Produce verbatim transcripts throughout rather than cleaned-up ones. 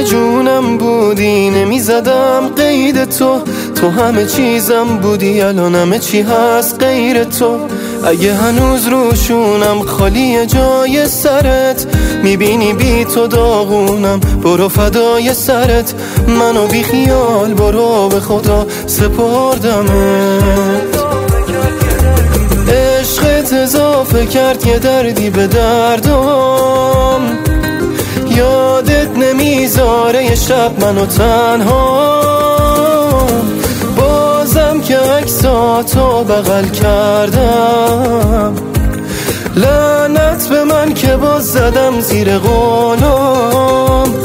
جونم بودی نمیزدم قید تو، تو همه چیزم بودی الان همه چی هست غیر تو. اگه هنوز روشونم خالی جای سرت، میبینی بی تو داغونم، برو فدای سرت. منو بی خیال برو به خدا سپردمت. عشقت اضافه کرد یه دردی به دردم، یادت نمیذاره یه شب منو تنها. بازم که عکساتو بغل کردم، لعنت به من که باز زدم زیر قولم.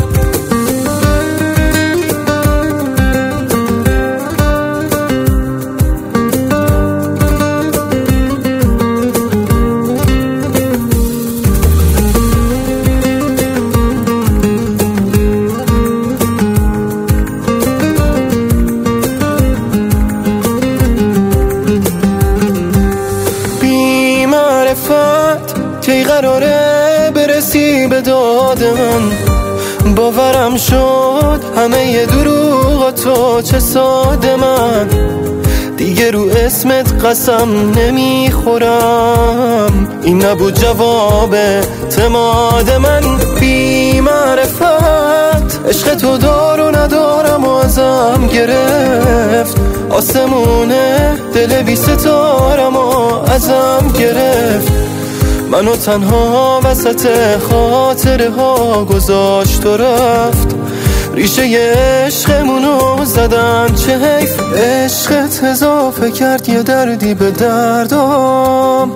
کی قراره برسی به داد من؟ باورم شد همه ی دروغ تو چه ساده من. دیگه رو اسمت قسم نمیخورم، این نبود جواب اعتماد من. بی معرفت عشق تو دار و ندارم و ازم گرفت. آسمونه دل بی ستارم و ازم گرفت. منو تنها وسط خاطره ها گذاشت و رفت. ریشه عشقمونو زدن چه حیف. عشقت اضافه کرد یه دردی به دردم،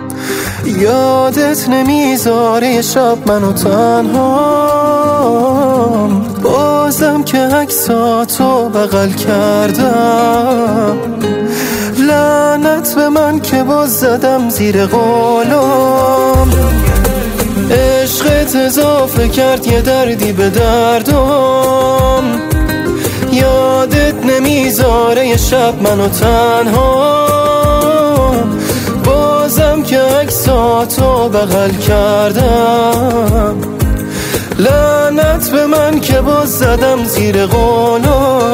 یادت نمیذاره یه شب منو تنها. بازم که عکساتو بغل کردم، لعنت به من که باز زدم زیر قولم. عشقت اضافه کرد یه دردی به دردم، یادت نمیذاره یه شب منو تنها. بازم که عکساتو بغل کردم، لعنت به من که باز زدم زیر قولم.